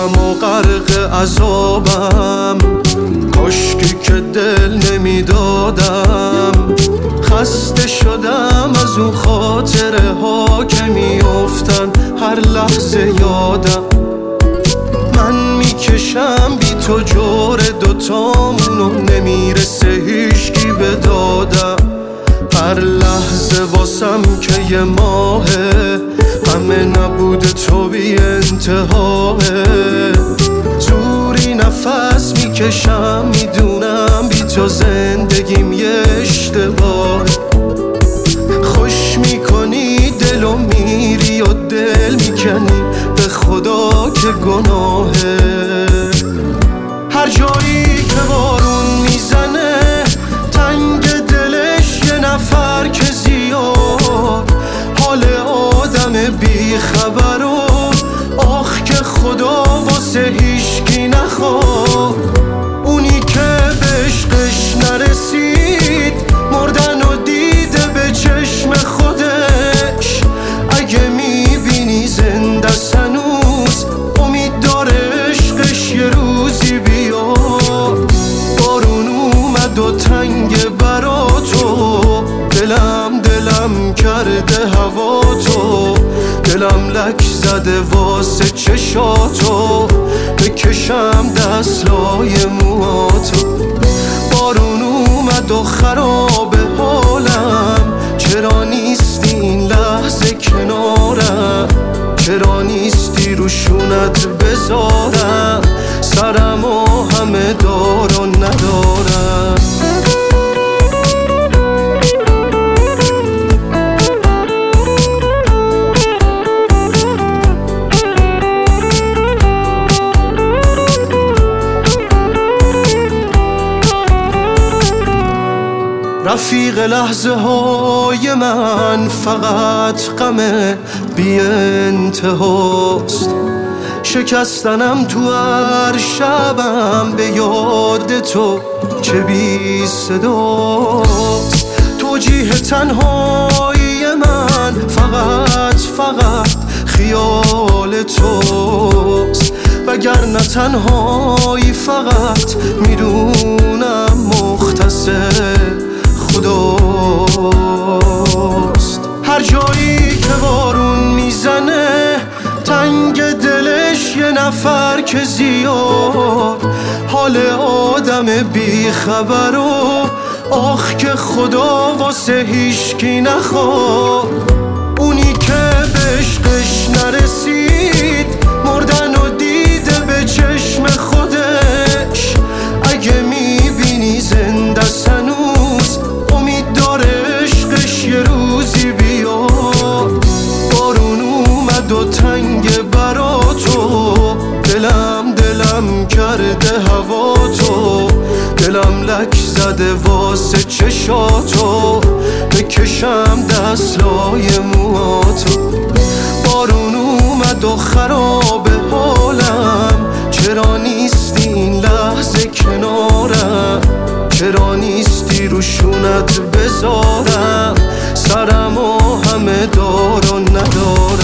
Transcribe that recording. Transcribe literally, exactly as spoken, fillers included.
غمم و غرق عذابم، کاشکی که دل نمیدادم. خسته شدم از اون خاطره ها که میافتن هر لحظه یادم. من میکشم بی تو جور دوتامونو، نمیرسه هیچکی به دادم. هر لحظه واسم که یه ماهه، همه نبود تو بی انتهاه. زوری نفس میکشم، میدونم بی تو زندگیم یه اشتباه. خوش میکنی دلو میری و دل میکنی، به خدا که گناهه. هر جایی که بارون میزنه تنگ دلش یه نفر که زیاد. حال آدم بی خبر و آخ که خدا واسه هیچکی نخواد. اونی که به عشقش نرسید مردن و دیده به چشم خودش. اگه میبینی زنده هنوز، امید داره عشقش یه روزی بیاد. بارون اومد و تنگ برا تو، دلم دلم کرده هوا تو. دلم لک زده واسه چشاتو، بکشم دستلای موهاتو. بارون اومد و خراب حالم، چرا نیستی این لحظه کنارم؟ چرا نیستی روشونت بذارم؟ سرم و همه دار و ندارم. رفیق لحظه های من فقط غم بی انتهاست. شکستنم تو هر شبم به یاد تو چه بی صداست. توجیه تنهایی من فقط فقط خیال توست. وگرنه تنهایی فقط میدونم مختص خداست. هر جایی که بارون میزنه تنگ دلش یه نفر که زیاد. حال آدم بی خبر و آخ که خدا واسه هیچکی نخواد. اونی که به عشقش نرسید مردن و دیده به چشم خودش. اگه میبینی زنده هنوز، امید داره عشقش یه روزی بیاد. بارون اومد و تنگ برا تو، دلم دلم کرده هوا تو. دلم لک زده واسه چشاتو، بکشم دستلای موهاتو. بارون اومد و خراب حالم، چرا نیستی این لحظه کنارم؟ چرا نیستی روشونت بذارم؟ سرم و همه دار و ندارم.